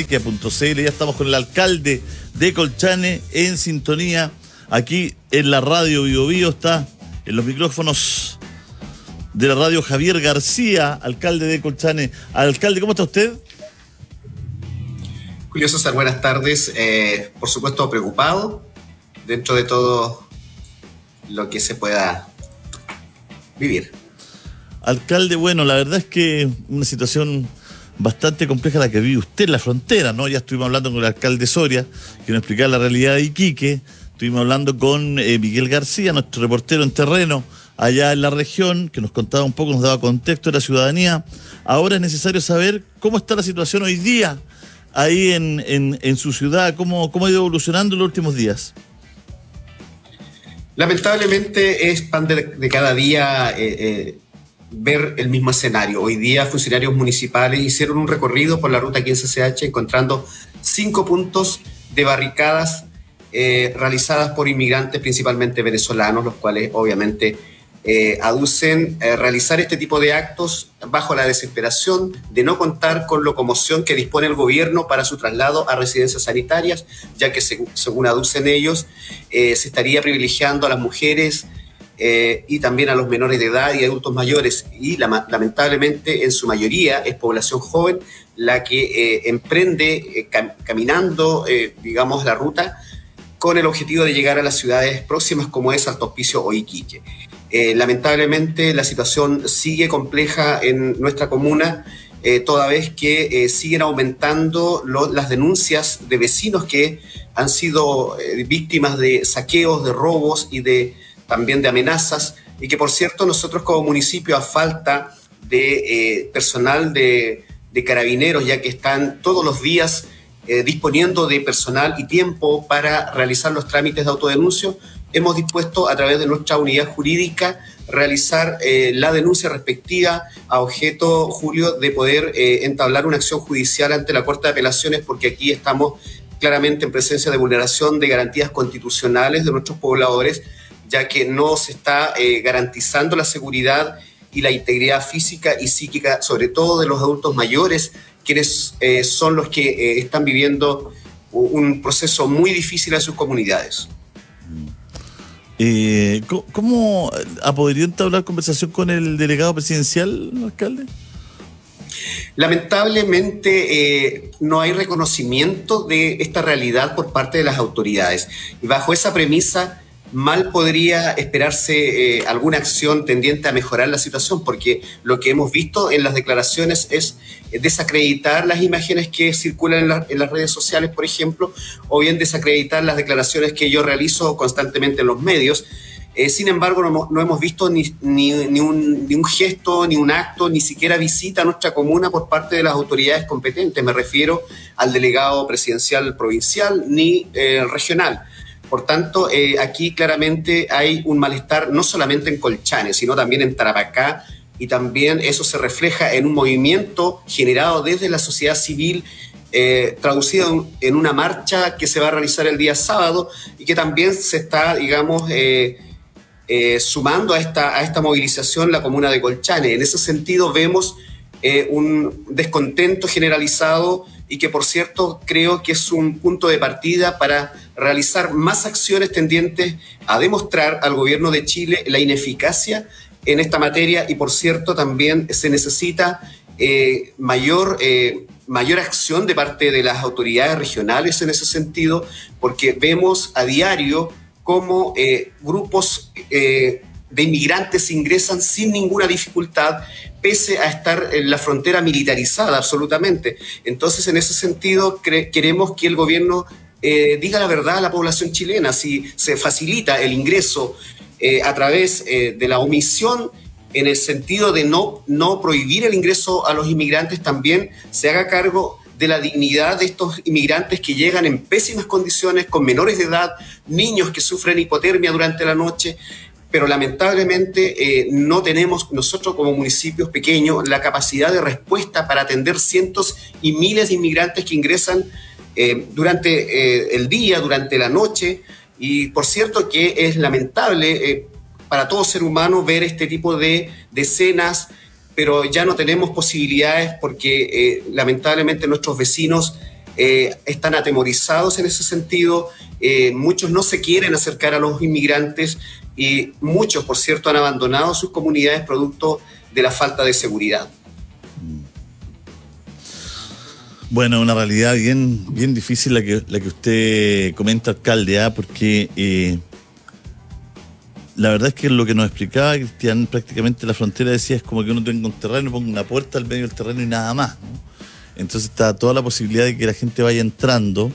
Talca.cl. Ya estamos con el alcalde de Colchane en sintonía. Aquí en la radio Bio Bio está en los micrófonos de la radio Javier García, alcalde de Colchane. Alcalde, ¿cómo está usted? Julio César, buenas tardes. Por supuesto, preocupado dentro de todo lo que se pueda vivir. Alcalde, bueno, la verdad es que una situación bastante compleja la que vive usted en la frontera, ¿no? Ya estuvimos hablando con el alcalde Soria, que nos explicaba la realidad de Iquique. Estuvimos hablando con Miguel García, nuestro reportero en terreno allá en la región, que nos contaba un poco, nos daba contexto de la ciudadanía. Ahora es necesario saber cómo está la situación hoy día ahí en su ciudad, cómo ha ido evolucionando en los últimos días. Lamentablemente es pan de cada día ver el mismo escenario. Hoy día funcionarios municipales hicieron un recorrido por la ruta 15CH encontrando 5 puntos de barricadas realizadas por inmigrantes, principalmente venezolanos, los cuales obviamente aducen realizar este tipo de actos bajo la desesperación de no contar con locomoción que dispone el gobierno para su traslado a residencias sanitarias, ya que según aducen ellos, se estaría privilegiando a las mujeres y también a los menores de edad y adultos mayores, y lamentablemente en su mayoría es población joven la que emprende caminando, digamos, la ruta con el objetivo de llegar a las ciudades próximas como es Alto Hospicio o Iquique. Lamentablemente la situación sigue compleja en nuestra comuna, toda vez que siguen aumentando las denuncias de vecinos que han sido víctimas de saqueos, de robos y también de amenazas, y que por cierto nosotros como municipio, a falta de personal de carabineros, ya que están todos los días disponiendo de personal y tiempo para realizar los trámites de autodenuncio, hemos dispuesto a través de nuestra unidad jurídica realizar la denuncia respectiva a objeto, Julio, de poder entablar una acción judicial ante la Corte de Apelaciones, porque aquí estamos claramente en presencia de vulneración de garantías constitucionales de nuestros pobladores, ya que no se está garantizando la seguridad y la integridad física y psíquica, sobre todo de los adultos mayores, quienes son los que están viviendo un proceso muy difícil en sus comunidades. ¿Cómo ha podido entablar conversación con el delegado presidencial, alcalde? Lamentablemente no hay reconocimiento de esta realidad por parte de las autoridades. Y bajo esa premisa, mal podría esperarse alguna acción tendiente a mejorar la situación, porque lo que hemos visto en las declaraciones es desacreditar las imágenes que circulan en las redes sociales, por ejemplo, o bien desacreditar las declaraciones que yo realizo constantemente en los medios. Sin embargo, no hemos visto ni un gesto, ni un acto, ni siquiera visita a nuestra comuna por parte de las autoridades competentes. Me refiero al delegado presidencial provincial ni regional. Por tanto, aquí claramente hay un malestar no solamente en Colchane, sino también en Tarapacá, y también eso se refleja en un movimiento generado desde la sociedad civil, traducido en una marcha que se va a realizar el día sábado y que también se está, digamos, sumando a esta movilización la comuna de Colchane. En ese sentido vemos un descontento generalizado y que, por cierto, creo que es un punto de partida para realizar más acciones tendientes a demostrar al gobierno de Chile la ineficacia en esta materia, y, por cierto, también se necesita mayor acción de parte de las autoridades regionales en ese sentido, porque vemos a diario cómo grupos de inmigrantes ingresan sin ninguna dificultad, pese a estar en la frontera militarizada absolutamente. Entonces, en ese sentido, queremos que el gobierno diga la verdad a la población chilena. Si se facilita el ingreso a través de la omisión, en el sentido de no prohibir el ingreso a los inmigrantes, también se haga cargo de la dignidad de estos inmigrantes que llegan en pésimas condiciones, con menores de edad, niños que sufren hipotermia durante la noche. Pero lamentablemente no tenemos nosotros como municipios pequeños la capacidad de respuesta para atender cientos y miles de inmigrantes que ingresan durante el día, durante la noche. Y por cierto que es lamentable para todo ser humano ver este tipo de escenas, pero ya no tenemos posibilidades porque lamentablemente nuestros vecinos están atemorizados en ese sentido, muchos no se quieren acercar a los inmigrantes y muchos, por cierto, han abandonado sus comunidades producto de la falta de seguridad. Bueno, una realidad bien difícil la que usted comenta, alcalde, porque la verdad es que lo que nos explicaba Cristian, prácticamente la frontera decía es como que uno tenga un terreno, ponga una puerta al medio del terreno y nada más, ¿no? Entonces está toda la posibilidad de que la gente vaya entrando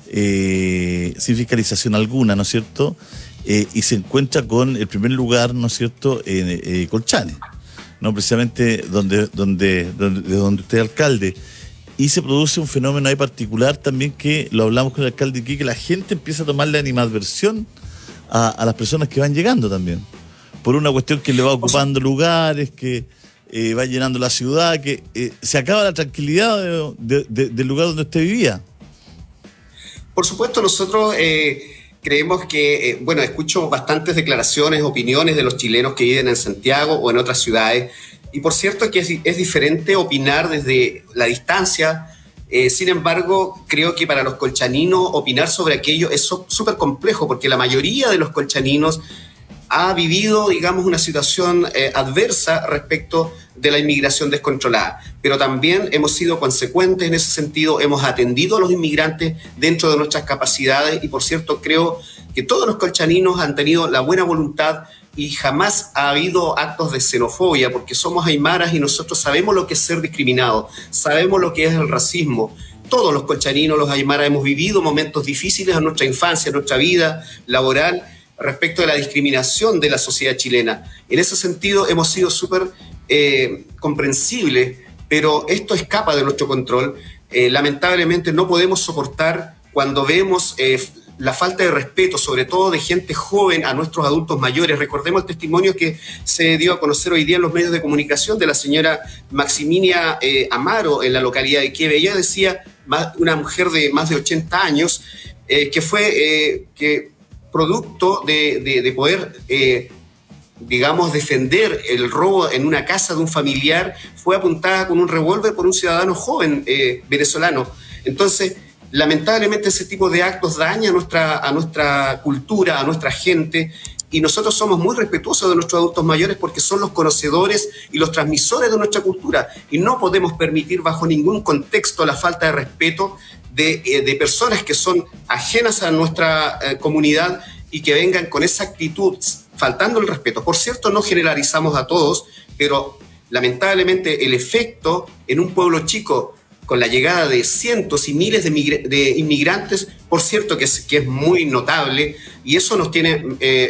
sin fiscalización alguna, ¿no es cierto? Y se encuentra con el primer lugar, ¿no es cierto?, en Colchane, ¿no? Precisamente donde usted es alcalde. Y se produce un fenómeno ahí particular también que lo hablamos con el alcalde aquí, que la gente empieza a tomarle animadversión a las personas que van llegando también. Por una cuestión que le va ocupando lugares, que va llenando la ciudad, que se acaba la tranquilidad del lugar donde usted vivía. Por supuesto, nosotros creemos que, escucho bastantes declaraciones, opiniones de los chilenos que viven en Santiago o en otras ciudades. Y por cierto que es diferente opinar desde la distancia. Sin embargo, creo que para los colchaninos opinar sobre aquello es súper complejo, porque la mayoría de los colchaninos ha vivido, digamos, una situación adversa respecto de la inmigración descontrolada. Pero también hemos sido consecuentes en ese sentido, hemos atendido a los inmigrantes dentro de nuestras capacidades y, por cierto, creo que todos los colchaninos han tenido la buena voluntad y jamás ha habido actos de xenofobia, porque somos aymaras y nosotros sabemos lo que es ser discriminados, sabemos lo que es el racismo. Todos los colchaninos, los aymaras, hemos vivido momentos difíciles en nuestra infancia, en nuestra vida laboral, respecto de la discriminación de la sociedad chilena. En ese sentido hemos sido súper comprensibles, pero esto escapa de nuestro control. Lamentablemente no podemos soportar cuando vemos la falta de respeto, sobre todo de gente joven, a nuestros adultos mayores. Recordemos el testimonio que se dio a conocer hoy día en los medios de comunicación de la señora Maximinia Amaro en la localidad de Quiebe. Ella decía, una mujer de más de 80 años, que fue producto de poder, digamos, defender el robo en una casa de un familiar, fue apuntada con un revólver por un ciudadano joven venezolano. Entonces, lamentablemente ese tipo de actos daña a nuestra cultura, a nuestra gente, y nosotros somos muy respetuosos de nuestros adultos mayores porque son los conocedores y los transmisores de nuestra cultura, y no podemos permitir bajo ningún contexto la falta de respeto de personas que son ajenas a nuestra comunidad y que vengan con esa actitud, faltando el respeto. Por cierto, no generalizamos a todos, pero lamentablemente el efecto en un pueblo chico, con la llegada de cientos y miles de inmigrantes, por cierto que es muy notable, y eso nos tiene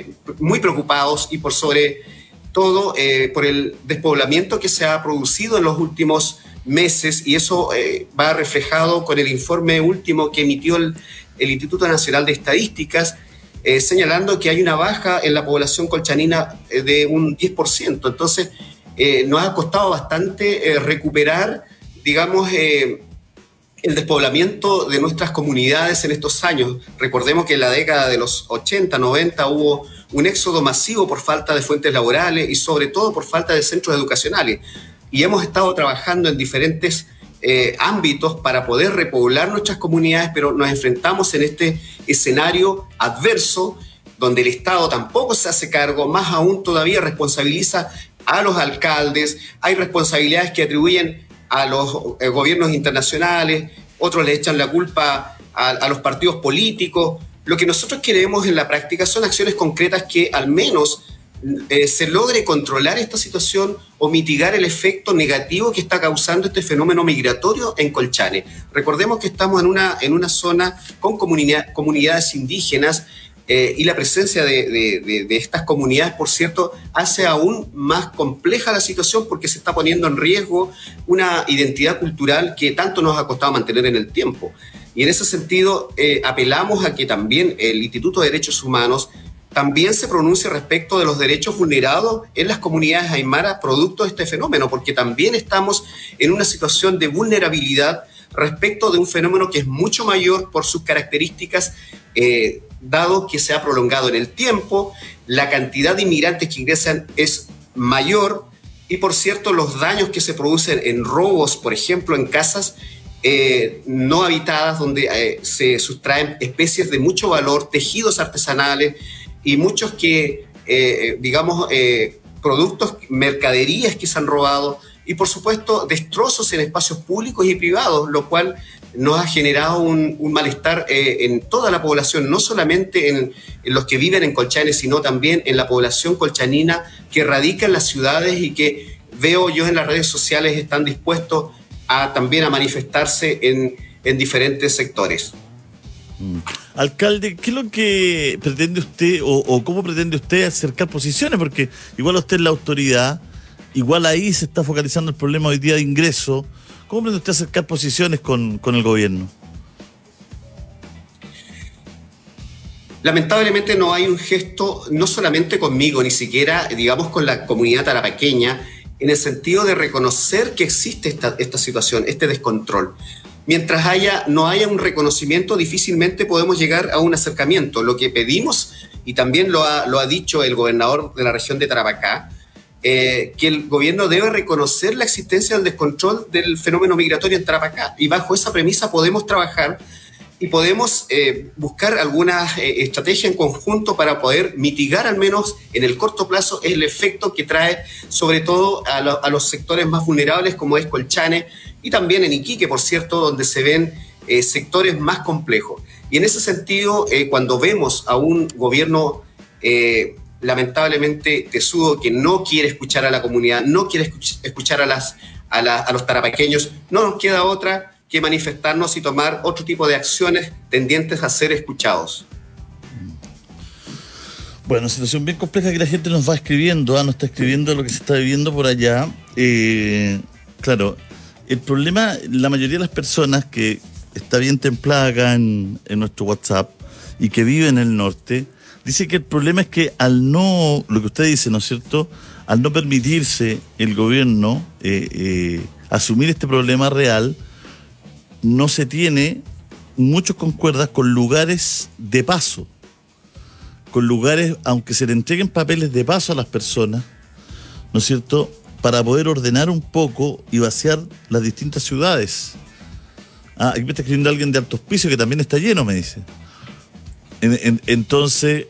muy preocupados, y por sobre todo por el despoblamiento que se ha producido en los últimos meses, y eso va reflejado con el informe último que emitió el Instituto Nacional de Estadísticas, señalando que hay una baja en la población colchanina de un 10%. Entonces, nos ha costado bastante recuperar, digamos, el despoblamiento de nuestras comunidades en estos años. Recordemos que en la década de los 80, 90 hubo un éxodo masivo por falta de fuentes laborales y sobre todo por falta de centros educacionales. Y hemos estado trabajando en diferentes ámbitos para poder repoblar nuestras comunidades, pero nos enfrentamos en este escenario adverso donde el Estado tampoco se hace cargo, más aún todavía responsabiliza a los alcaldes, hay responsabilidades que atribuyen a los gobiernos internacionales, otros le echan la culpa a los partidos políticos. Lo que nosotros queremos en la práctica son acciones concretas que al menos se logre controlar esta situación o mitigar el efecto negativo que está causando este fenómeno migratorio en Colchane. Recordemos que estamos en una zona con comunidades indígenas, y la presencia de estas comunidades, por cierto, hace aún más compleja la situación porque se está poniendo en riesgo una identidad cultural que tanto nos ha costado mantener en el tiempo. Y en ese sentido, apelamos a que también el Instituto de Derechos Humanos también se pronuncie respecto de los derechos vulnerados en las comunidades aymaras producto de este fenómeno, porque también estamos en una situación de vulnerabilidad respecto de un fenómeno que es mucho mayor por sus características, dado que se ha prolongado en el tiempo, la cantidad de inmigrantes que ingresan es mayor y, por cierto, los daños que se producen en robos, por ejemplo, en casas, no habitadas, donde se sustraen especies de mucho valor, tejidos artesanales y muchos productos, mercaderías que se han robado y, por supuesto, destrozos en espacios públicos y privados, lo cual nos ha generado un malestar en toda la población, no solamente en los que viven en Colchane, sino también en la población colchanina que radica en las ciudades y que veo yo en las redes sociales están dispuestos también a manifestarse en diferentes sectores. Alcalde, ¿qué es lo que pretende usted o cómo pretende usted acercar posiciones? Porque igual usted es la autoridad, igual ahí se está focalizando el problema hoy día de ingreso. ¿Cómo pretende usted acercar posiciones con el gobierno? Lamentablemente no hay un gesto, no solamente conmigo, ni siquiera, digamos, con la comunidad tarapaqueña, en el sentido de reconocer que existe esta situación, este descontrol. Mientras no haya un reconocimiento, difícilmente podemos llegar a un acercamiento. Lo que pedimos, y también lo ha dicho el gobernador de la región de Tarapacá, que el gobierno debe reconocer la existencia del descontrol del fenómeno migratorio en Tarapacá, y bajo esa premisa podemos trabajar y podemos buscar alguna estrategia en conjunto para poder mitigar, al menos en el corto plazo, el efecto que trae sobre todo a los sectores más vulnerables, como es Colchane y también en Iquique, por cierto, donde se ven sectores más complejos. Y en ese sentido, cuando vemos a un gobierno lamentablemente tesudo, que no quiere escuchar a la comunidad, no quiere escuchar a los tarapaqueños, no nos queda otra que manifestarnos y tomar otro tipo de acciones tendientes a ser escuchados. Bueno, situación bien compleja que la gente nos va escribiendo, nos está escribiendo lo que se está viviendo por allá. Claro, el problema, la mayoría de las personas que está bien templada acá en nuestro WhatsApp y que vive en el norte, dice que el problema es que lo que usted dice, ¿no es cierto?, al no permitirse el gobierno asumir este problema real, no se tiene, muchos concuerdan, con lugares de paso, con lugares, aunque se le entreguen papeles de paso a las personas, ¿no es cierto?, para poder ordenar un poco y vaciar las distintas ciudades. Aquí me está escribiendo alguien de Alto Hospicio que también está lleno, me dice. Entonces,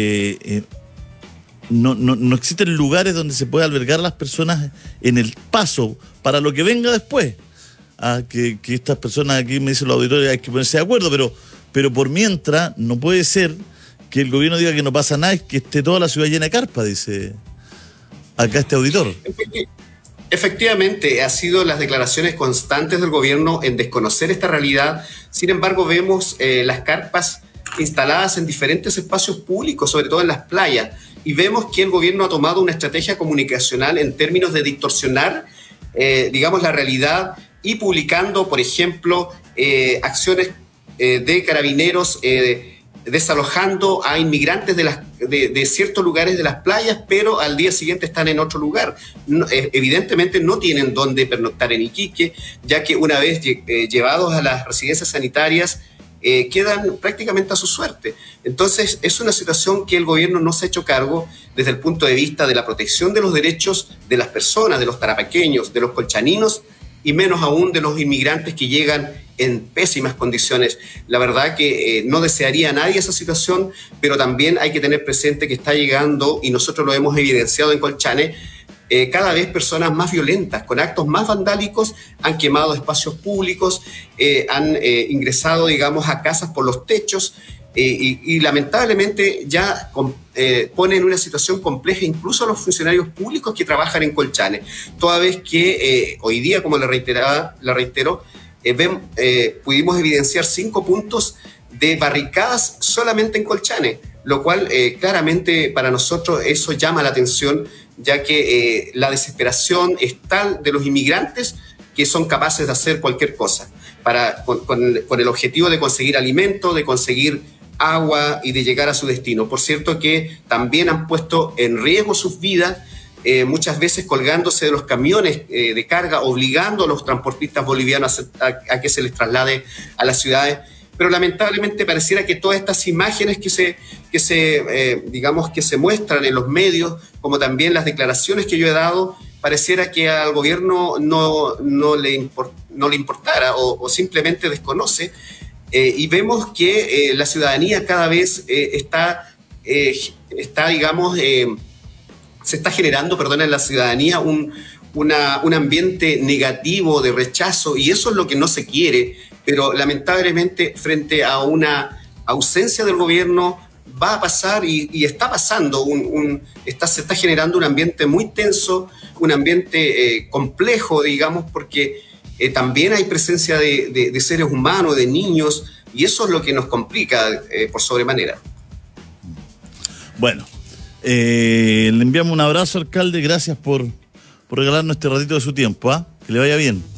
no existen lugares donde se pueda albergar a las personas en el paso para lo que venga después. Que estas personas aquí, me dicen los auditores, hay que ponerse de acuerdo, pero por mientras no puede ser que el gobierno diga que no pasa nada y que esté toda la ciudad llena de carpa, dice acá este auditor. Efectivamente, ha sido las declaraciones constantes del gobierno en desconocer esta realidad. Sin embargo, vemos las carpas instaladas en diferentes espacios públicos, sobre todo en las playas, y vemos que el gobierno ha tomado una estrategia comunicacional en términos de distorsionar, digamos, la realidad, y publicando, por ejemplo, acciones de carabineros desalojando a inmigrantes de ciertos lugares de las playas, pero al día siguiente están en otro lugar. Evidentemente no tienen dónde pernoctar en Iquique, ya que una vez llevados a las residencias sanitarias, quedan prácticamente a su suerte. Entonces es una situación que el gobierno no se ha hecho cargo desde el punto de vista de la protección de los derechos de las personas, de los tarapaqueños, de los colchaninos, y menos aún de los inmigrantes que llegan en pésimas condiciones. La verdad que no desearía a nadie esa situación, pero también hay que tener presente que está llegando, y nosotros lo hemos evidenciado en Colchane, cada vez personas más violentas, con actos más vandálicos, han quemado espacios públicos, han ingresado, digamos, a casas por los techos, y lamentablemente ya pone en una situación compleja incluso a los funcionarios públicos que trabajan en Colchane, toda vez que hoy día, como le reitero, pudimos evidenciar 5 puntos de barricadas solamente en Colchane, lo cual claramente para nosotros eso llama la atención, ya que la desesperación es tal de los inmigrantes que son capaces de hacer cualquier cosa con el objetivo de conseguir alimento, de conseguir agua y de llegar a su destino. Por cierto que también han puesto en riesgo sus vidas, muchas veces colgándose de los camiones de carga, obligando a los transportistas bolivianos a que se les traslade a las ciudades. Pero lamentablemente pareciera que todas estas imágenes que se muestran en los medios, como también las declaraciones que yo he dado, pareciera que al gobierno no no le importara o simplemente desconoce, y vemos que la ciudadanía cada vez está, digamos, se está generando, en la ciudadanía un ambiente negativo de rechazo, y eso es lo que no se quiere, pero lamentablemente frente a una ausencia del gobierno va a pasar y está pasando, se está generando un ambiente muy tenso, un ambiente complejo, digamos, porque también hay presencia de seres humanos, de niños, y eso es lo que nos complica por sobremanera. Bueno, le enviamos un abrazo, alcalde, gracias por regalarnos este ratito de su tiempo, ¿ah? Que le vaya bien.